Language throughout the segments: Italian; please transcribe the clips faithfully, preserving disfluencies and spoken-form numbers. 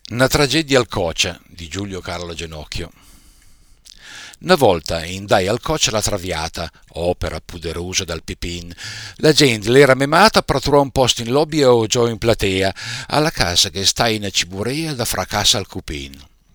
Una tragedia al Cocia di Giulio Carlo Genocchio. Una volta in dai al Cocia la Traviata, opera poderosa dal Pipin. La gente l'era memata per trovare un posto in lobby o giù in platea, alla casa che sta in Ciburea da fracassa al Cupin.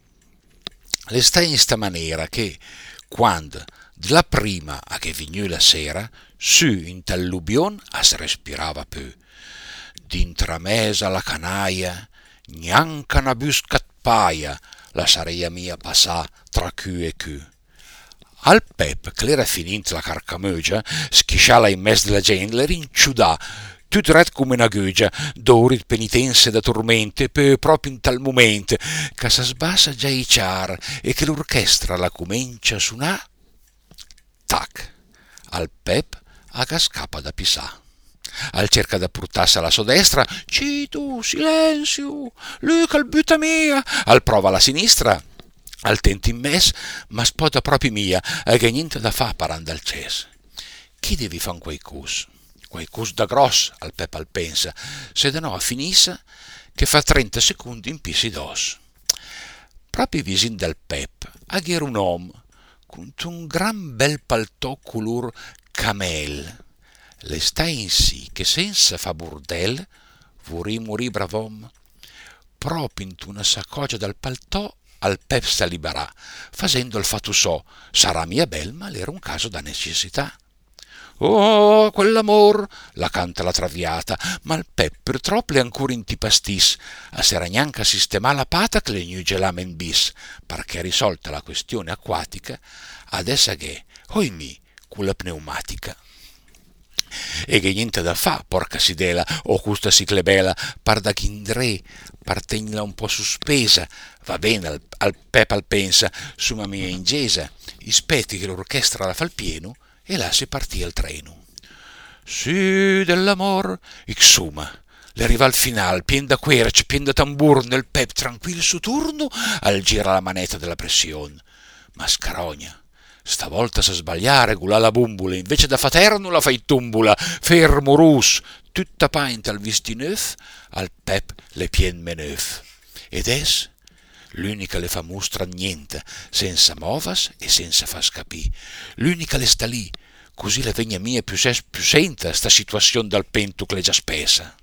Le sta in sta maniera che, quando della prima a che vignu la sera, su in tallubion as respirava più. D'intramesa la canaia, neanche una buscat paia, la sareia mia passà tra cu e cu. Al Pep, che l'era finita la carcamugia, schisciala in mezzo della gente, le rinciudà, tutto ret come una gugia, d'ori di penitenze da tormente, per proprio in tal momento, che si sbassa già i ciar e che l'orchestra la comincia a suonà, tac, al Pep aga scappa da pisà. Al cerca da portarsi alla sua destra, Citu, silenzio, Luca il butta mia, al prova alla sinistra, al tento in mes, ma spota proprio mia, e che niente da fa parando al ces. Chi devi fan quei cus? Quei cus da gross, al Pep al pensa, se da no a finissa, che fa trenta secondi in pisi dos. Proprio visin dal Pep, aghiera un om, con un gran bel paltò color camel, le sta in sì che senza fa burdel, vorrei morì bravom, proprio in una saccoggia dal paltò al Pep sta liberà, facendo il fatto so, sarà mia bel, ma l'era un caso da necessità. Oh, quell'amor, la canta la Traviata, ma il Pep purtroppo è ancora in ti pastis, a sera neanche a sistemare la pata che le nuge l'amen bis, perché risolta la questione acquatica, adesso che, oimi, con la pneumatica. E che niente da fa, porca sidela, o custa ciclebela, par da chindré, partenila un po' sospesa, va bene al, al Pep al pensa, summa mia ingesa, ispetti che l'orchestra la fa il pieno, e là si partì il treno. Sì, dell'amor, ixuma, le arriva al final, pien da querci, pien da tambur, nel Pep tranquillo su turno, al gira la manetta della pressione. Ma scarogna, stavolta sa sbagliare, gulà la bumbula, invece da faterno la fai tumbula, fermo rus, tutta paint al vistineuf, al Pep le pien meneuf. Ed es l'unica le fa mostra niente, senza movas e senza fa scapì. L'unica le sta lì, così la vegna mia più, ses, più senta sta situazione dal pentu che le già spesa.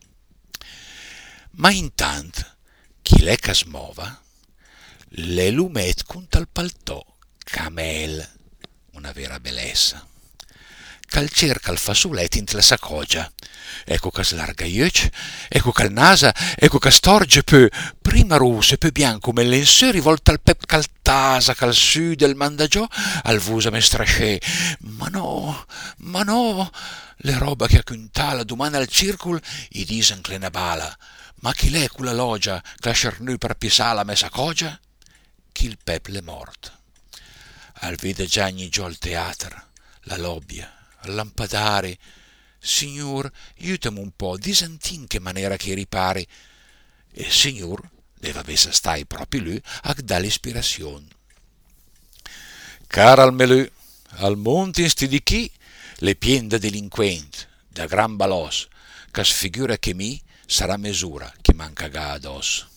Ma intant, chi l'è che smova, le lumet con tal paltò, camel, una vera bellezza. Cal cerca il fasulet in la sacogia. Ecco che slarga iuc, ecco che nasa, ecco che storge poi, prima rosso e poi bianco, come l'ensè rivolta al Pep caltasa, cal su del mandagiò, al vusa me strascè. Ma no, ma no, le roba che a quintala domani al circul, i disen che ne bala. Ma chi l'è quella logia, che lasciar nu per pisà la messa cogia? Chi il Pep le mort. Al vede già ogni giò al teatro, la lobbia, al lampadare. Signor, aiutami un po', disantin che maniera che ripari. E il signor deve avesse stai proprio lui a dà l'ispirazione. Cara al melù, al monte in sti di chi, le pien da delinquenti, da gran balos, che sfigura che mi sarà mesura che manca ga addosso.